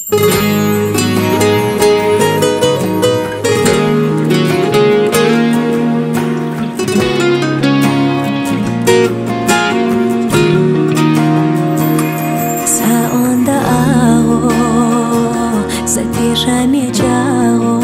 Запишами чао,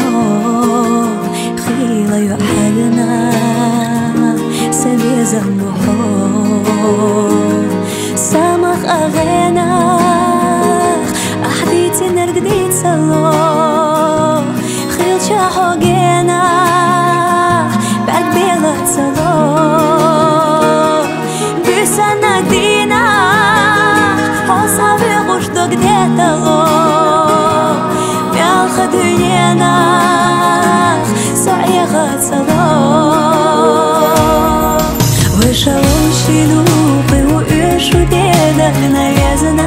хила юхагна, сабизам бухо, самах агена, ахдити нергдит сало, хил чахо гена, бак белат сало, бюсана дина, осавы гушто где-то ло. خدينا صعيغة صلاة وشاوم شيلوقي وإيشو ديدك نريزنا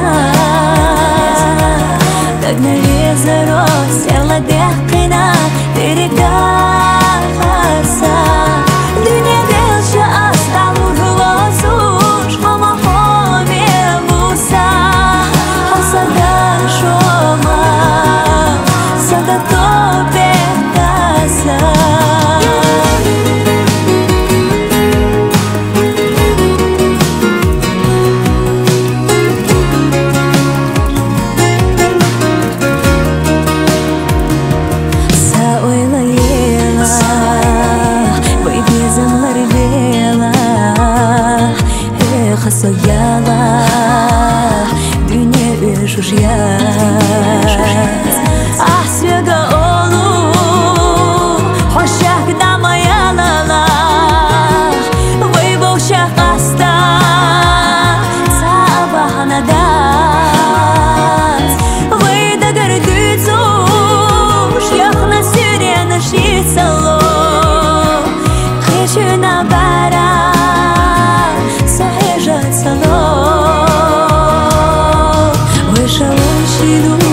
دك نريز روس يلا ديقنا تريكا خاصة دنيا ديلشا أستعمل هواسوش خما خامي موسى حصدا شوما Sada tobe casa Sa oila yela Vai bezamlar bela Khaso yala Dünya üjuş ya Свега олу, хошак дамаялала, выбыл шахаста, сабаханадат, выдагар дюцуш, яхна сирена шицало, хищу на бара, сахежат сало, вышел он шиду.